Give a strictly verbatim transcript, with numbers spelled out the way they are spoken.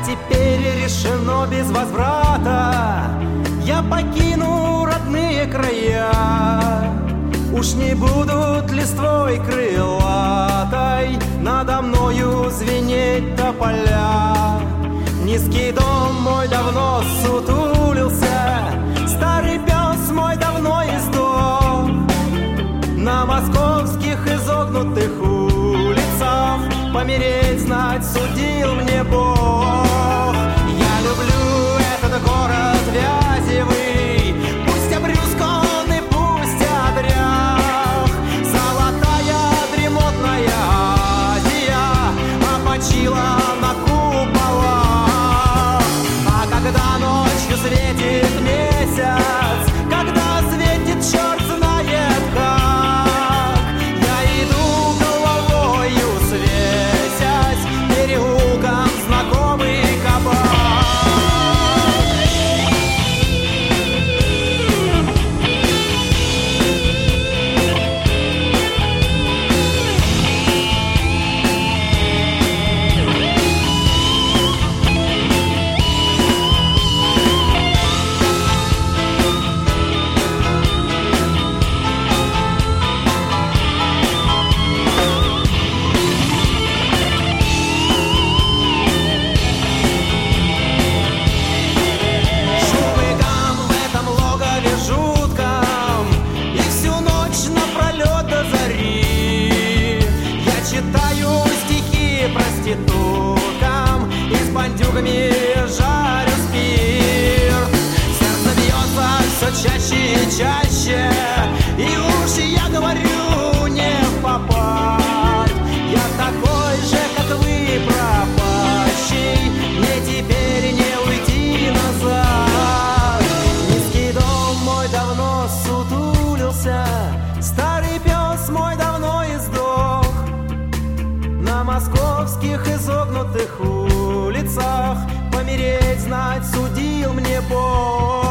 теперь решено без возврата. Я покину родные края. Уж не будут листвой крылатой надо мною звенеть тополя. Низкий дом мой давно сутулился, старый пес мой давно издох. На московских изогнутых улицах помереть знать судил мне Бог. Я люблю этот город вязевый, пусть обрюзг он и пусть одрях. Золотая дремотная Азия опочила на куполах. А когда ночью светит месяц, когда светит черт знает как, я иду головою свесясь переулком знакомый кабак. Проституткам и с бандюгами жарю спирт. Сердце бьется все чаще и чаще, и уж я говорю не в попад. Я такой же, как вы, пропащий, мне теперь не уйти назад. Низкий дом мой давно сутулился, старый пес мой давно издох. На московских изогнутых улицах помереть знать судил мне Бог.